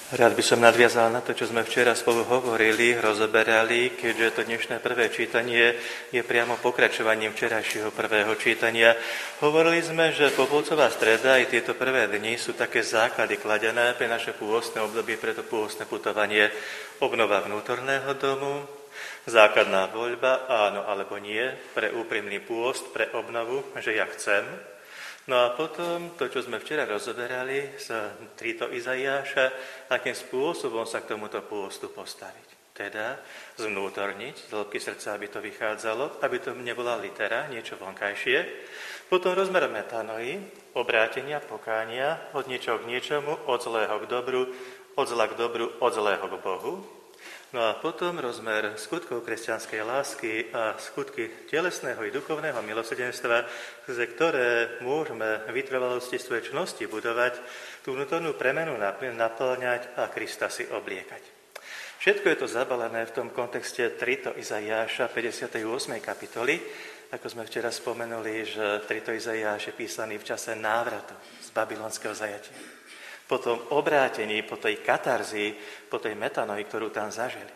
Rád by som nadviazal na to, čo sme včera spolu hovorili, rozoberali, keďže to dnešné prvé čítanie je priamo pokračovaním včerajšieho prvého čítania. Hovorili sme, že Popolcová streda aj tieto prvé dni sú také základy kladené pre naše pôstne obdobie, pre to pôstne putovanie, obnova vnútorného domu, základná voľba, áno alebo nie, pre úprimný pôst, pre obnovu, že ja chcem. No a potom to, čo sme včera rozoberali z 3. Izaiáša, akým spôsobom sa k tomuto pôstu postaviť. Teda zvnútorniť, z hĺbky srdca, aby to vychádzalo, aby to nebola litera, niečo vonkajšie. Potom rozmer metanoi, obrátenia, pokánia, od niečoho k niečomu, od zlého k dobru, od zla k dobru, od zlého k Bohu. No a potom rozmer skutkov kresťanskej lásky a skutky telesného i duchovného milosrdenstva, za ktoré môžeme vytrvalosti svojej čnosti budovať, tú vnútornú premenu naplňať a Krista si obliekať. Všetko je to zabalené v tom kontexte 3. Izaiáša 58. kapitoly, ako sme včera spomenuli, že 3. Izaiáš je písaný v čase návratu z babylonského zajatia. Po tom obrátení, po tej katarzii, po tej metanoi, ktorú tam zažili.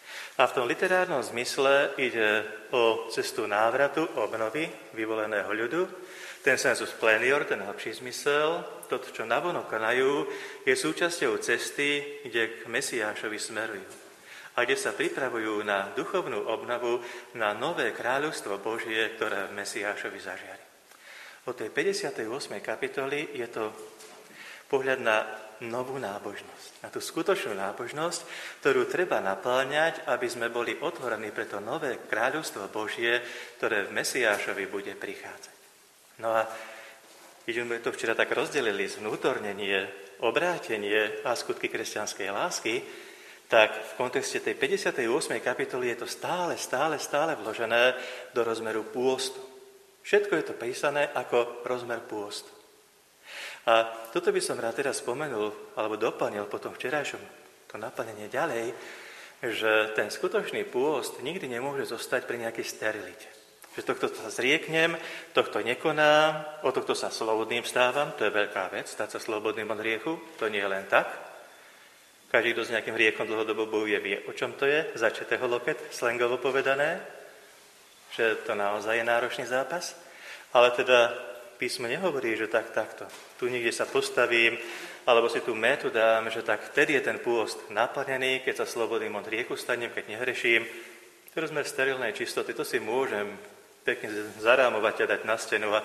A v tom literárnom zmysle ide o cestu návratu, obnovy vyvoleného ľudu. Ten sensus plenior, ten hlbší zmysel, to, čo navonok konajú, je súčasťou cesty, kde k Mesiášovi smerujú. A kde sa pripravujú na duchovnú obnovu, na nové kráľovstvo Božie, ktoré v Mesiášovi zažiari. Od tej 58. kapitoly je to pohľad na novú nábožnosť, na tú skutočnú nábožnosť, ktorú treba napĺňať, aby sme boli otvorení pre to nové kráľovstvo Božie, ktoré v Mesiášovi bude prichádzať. No a keď sme to včera tak rozdelili zvnútornenie, obrátenie a skutky kresťanskej lásky, tak v kontexte tej 58. kapitoly je to stále vložené do rozmeru pôstu. Všetko je to písané ako rozmer pôstu. A toto by som rád teraz spomenul, alebo doplnil potom včerajšom to naplnenie ďalej, že ten skutočný pôst nikdy nemôže zostať pri nejakej sterilite. Že tohto sa zrieknem, tohto nekonám, o tohto sa slobodným stávam, to je veľká vec, stať sa slobodným od hriechu, to nie je len tak. Každý, kto s nejakým hriechom dlhodobo bojuje, vie, o čom to je, začetého loket, slangovo povedané, že to naozaj je náročný zápas, ale teda písmo nehovorí, že takto. Tu niekde sa postavím, alebo si tú métu dám, že tak vtedy je ten pôst naplnený, keď sa slobodným od hriechu stanem, keď nehreším. To rozmer sterilnej čistoty, to si môžem pekne zarámovať a dať na stenu a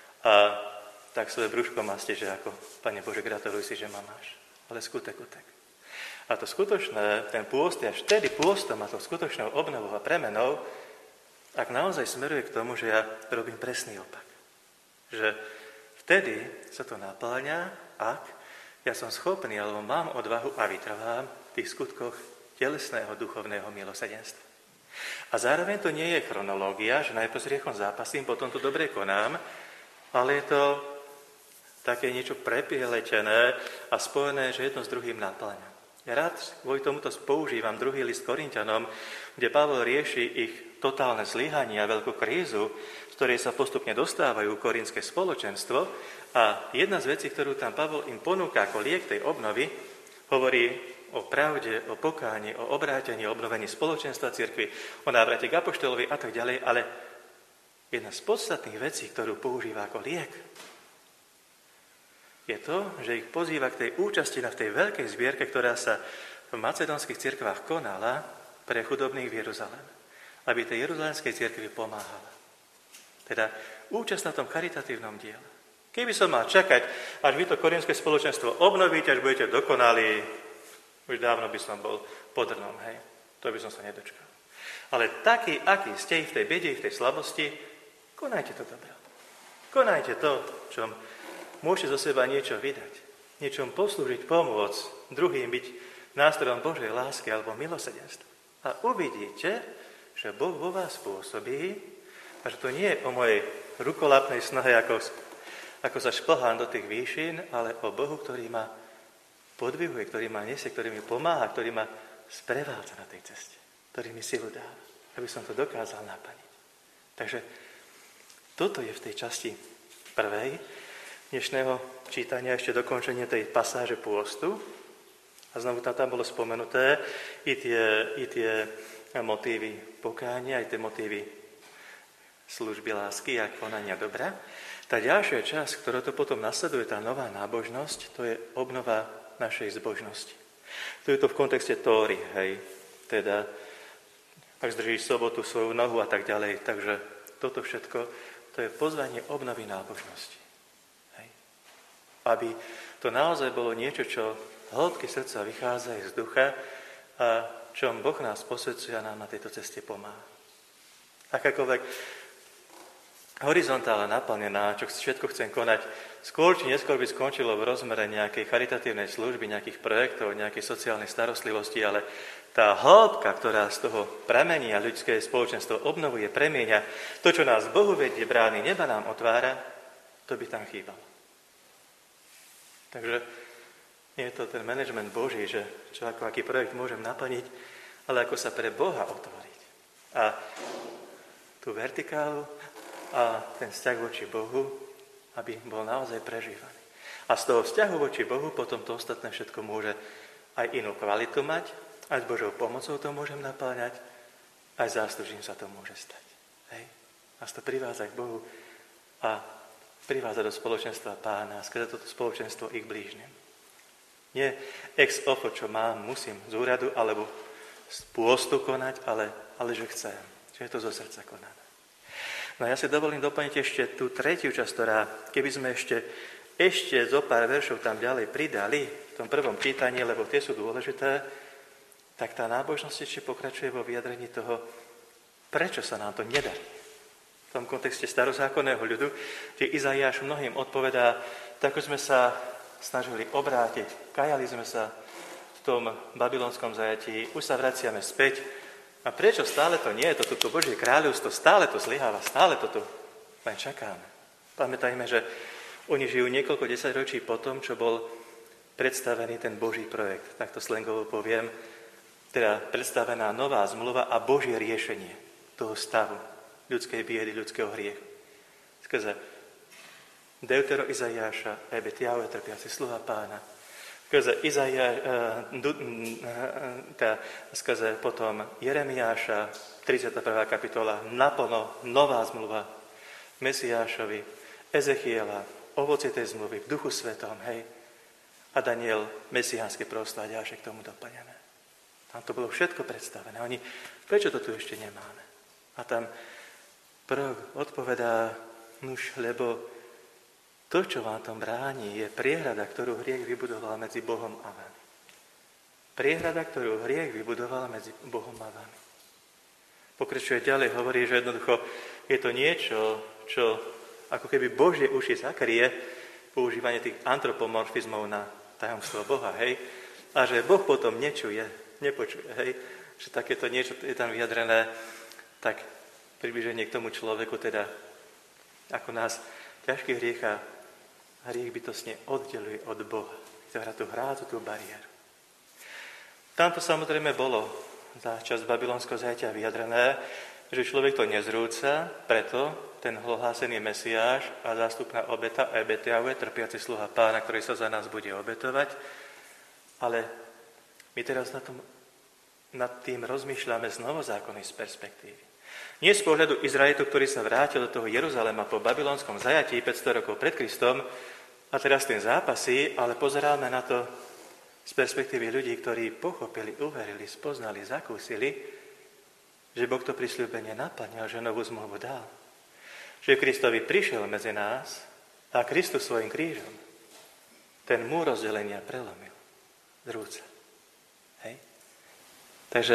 tak svoje brúško mastie, že ako, Pane Bože, gratuluj si, že ma máš. Ale skutek. A to skutočné, ten pôst je až vtedy pôstom a to skutočnou obnovou a premenou, ak naozaj smeruje k tomu, že ja robím presný opak. Že vtedy sa to napĺňa, ak ja som schopný, alebo mám odvahu a vytrvám v tých skutkoch telesného, duchovného milosrdenstva. A zároveň to nie je chronológia, že najprv s hriechom zápasím, potom to dobre konám, ale je to také niečo prepieletené a spojené, že jedno s druhým napĺňa. Ja rád kvôli tomuto používam 2. list Korinťanom, kde Pavol rieši ich totálne zlyhanie a veľkú krízu, z ktorej sa postupne dostávajú korintské spoločenstvo. A jedna z vecí, ktorú tam Pavol im ponúka ako liek tej obnovy, hovorí o pravde, o pokáni, o obrátení, o obnovení spoločenstva cirkvi, o návrate k apoštolovi a tak ďalej. Ale jedna z podstatných vecí, ktorú používa ako liek, je to, že ich pozýva k tej účasti na tej veľkej zbierke, ktorá sa v macedónskych cirkvách konala pre chudobných v Jeruzaleme, aby tej jeruzalemskej cirkvi pomáhala. Teda účasť na tom charitatívnom diele. Keby som mal čakať, až vy to korintské spoločenstvo obnovíte, až budete dokonalí, už dávno by som bol podrnom, hej. To by som sa nedočkal. Ale taký, aký ste v tej biede, v tej slabosti, konajte to dobro. Konajte to, čom môžete zo seba niečo vydať. Niečom poslúžiť, pomôcť, druhým byť nástrojom Božej lásky alebo milosrdenstva. A uvidíte, že Boh vo vás pôsobí a že to nie je o mojej rukolapnej snahe, ako sa šplhám do tých výšin, ale o Bohu, ktorý ma podvihuje, ktorý ma nesie, ktorý mi pomáha, ktorý ma sprevádza na tej ceste, ktorý mi silu dáva, aby som to dokázal naplniť. Takže toto je v tej časti prvej dnešného čítania ešte dokončenie tej pasáže pôstu. A A znovu tam bolo spomenuté i tie motívy pokánia, aj tie motívy služby lásky a konania dobra. Tá ďalšia časť, ktorá to potom nasleduje, tá nová nábožnosť, to je obnova našej zbožnosti. To je to v kontexte Tóry, hej, teda ak zdržíš sobotu, svoju nohu a tak ďalej. Takže toto všetko, to je pozvanie obnovy nábožnosti. Hej. Aby to naozaj bolo niečo, čo hĺbky srdca vychádza z ducha a čom Boh nás posvedcuje a nám na tejto ceste pomáha. Akákoľvek horizontála naplnená, čo všetko chcem konať, skôr či neskôr by skončilo v rozmere nejakej charitatívnej služby, nejakých projektov, nejakej sociálnej starostlivosti, ale tá hĺbka, ktorá z toho pramení a ľudské spoločenstvo obnovuje, premieňa, to, čo nás Bohu vedie, brány neba nám otvára, to by tam chýbalo. Takže nie je to ten manažment Boží, že čo ako aký projekt môžem naplniť, ale ako sa pre Boha otvoriť. A tú vertikálu a ten vzťah voči Bohu, aby bol naozaj prežívaný. A z toho vzťahu voči Bohu potom to ostatné všetko môže aj inú kvalitu mať, aj s Božou pomocou to môžem napáľať, aj záslužím sa to môže stať. Hej? Nás to privádza k Bohu a privádza do spoločenstva Pána, skrze toto spoločenstvo ich blížnym. Nie ex ofo, čo mám, musím z úradu alebo z pôstu konať, ale že chcem. Že je to zo srdca konané. No ja si dovolím doplniť ešte tú tretiu časť, ktorá, keby sme ešte zo pár veršov tam ďalej pridali v tom prvom čítaní, lebo tie sú dôležité, tak tá nábožnosť ešte pokračuje vo vyjadrení toho, prečo sa nám to nedarí. V tom kontexte starozákonného ľudu, kde Izaiáš mnohým odpovedá, tak sme sa snažili obrátiť, kajali sme sa v tom babylonskom zajatí, už sa vraciame späť. A prečo stále to nie je toto Božie kráľovstvo, stále to zlyháva, stále toto len čakáme. Pamätajme, že oni žijú niekoľko desaťročí po tom, čo bol predstavený ten Boží projekt, tak to slangovo poviem, teda predstavená nová zmluva a Božie riešenie toho stavu ľudskej biedy, ľudského hriechu. Skrze Deutero Izaiáša, ebet Jahve, trpiaci sluha Pána, skrze potom Jeremiáša, 31. kapitola, naplno nová zmluva Mesiášovi, Ezechiela, ovocie tej zmluvy v Duchu Svetom, hej, a Daniel, mesiánske proroctvá a ďalšie k tomu doplnené. Tam to bolo všetko predstavené. Oni, prečo to tu ešte nemáme? A tam prorok odpovedá, lebo to, čo vám tom bráni, je priehrada, ktorú hriech vybudoval medzi Bohom a vami. Priehrada, ktorú hriech vybudoval medzi Bohom a vami. Pokračuje ďalej, hovorí, že jednoducho je to niečo, čo ako keby Božie uši zakrie, používanie tých antropomorfizmov na tajomstvo Boha, hej, a že Boh potom nečuje, nepočuje, hej, že takéto niečo je tam vyjadrené, tak približenie k tomu človeku, teda ako nás ťažký hriech a hriech bytostne oddeluje od Boha. Vytvára tú hrázu, tú bariéru. Tamto samozrejme bolo za čas babylonského zajatia vyjadrené, že človek to nezrúca, preto ten ohlásený Mesiáš a zástupná obeta ebet Jahve, trpiaci sluha Pána, ktorý sa za nás bude obetovať. Ale my teraz nad tým rozmýšľame z novozákonnej perspektívy. Nie z pohľadu Izraelitu, ktorý sa vrátil do toho Jeruzalema po babylonskom zajatí 500 rokov pred Kristom a teraz tým zápasí, ale pozeráme na to z perspektívy ľudí, ktorí pochopili, uverili, spoznali, zakúsili, že Boh to prisľúbenie naplnil, že novú zmluvu dal. Že Kristovi prišiel medzi nás a Kristus svojim krížom ten múr rozdelenia prelomil. Zrúca. Hej? Takže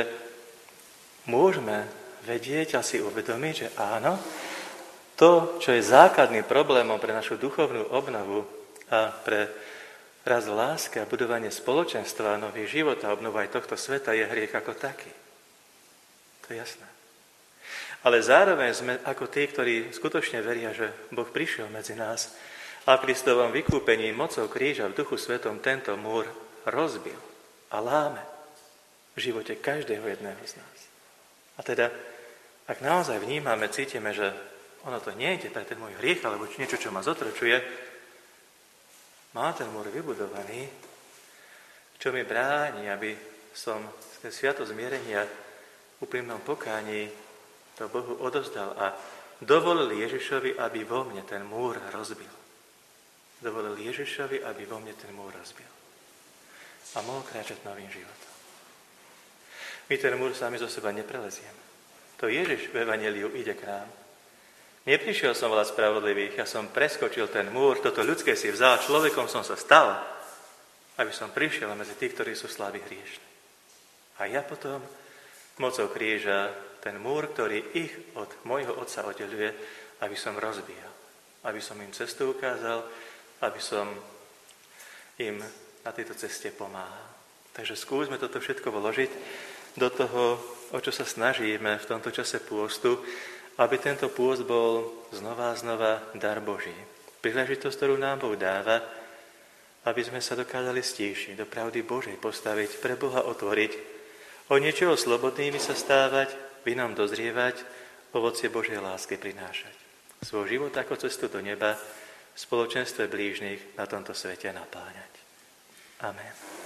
môžeme vedieť a si uvedomiť, že áno, to, čo je základným problémom pre našu duchovnú obnovu a pre rast lásky a budovanie spoločenstva, nový život a obnovu aj tohto sveta, je hriech ako taký. To je jasné. Ale zároveň sme ako tí, ktorí skutočne veria, že Boh prišiel medzi nás a v Kristovom vykúpení mocou kríža v Duchu Svetom tento múr rozbil a láme v živote každého jedného z nás. A teda, ak naozaj vnímame, cítime, že ono to nie ide pre ten môj hriech, alebo niečo, čo ma zotročuje, má ten múr vybudovaný, čo mi bráni, aby som sviatosť zmierenia v úprimnom pokání to Bohu odovzdal a dovolil Ježišovi, aby vo mne ten múr rozbil. Dovolil Ježišovi, aby vo mne ten múr rozbil. A mohol kráčať novým životom. My ten múr sami zo seba neprelezieme. To Ježiš v evanjeliu ide k nám. Neprišiel som volať spravodlivých, ja som preskočil ten múr, toto ľudské si vzal, človekom som sa stal, aby som prišiel medzi tých, ktorí sú slabí hriešni. A ja potom mocou kríža ten múr, ktorý ich od môjho Otca oddeľuje, aby som rozbíjal. Aby som im cestu ukázal, aby som im na tejto ceste pomáhal. Takže skúsme toto všetko vložiť do toho, o čo sa snažíme v tomto čase pôstu, aby tento pôst bol znova a znova dar Boží. Príležitosť, ktorú nám Boh dáva, aby sme sa dokázali stíšiť, do pravdy Božej postaviť, pre Boha otvoriť, od niečoho slobodnými sa stávať, v inom dozrievať, ovocie Božej lásky prinášať. Svoj život ako cestu do neba v spoločenstve blížnych na tomto svete napáňať. Amen.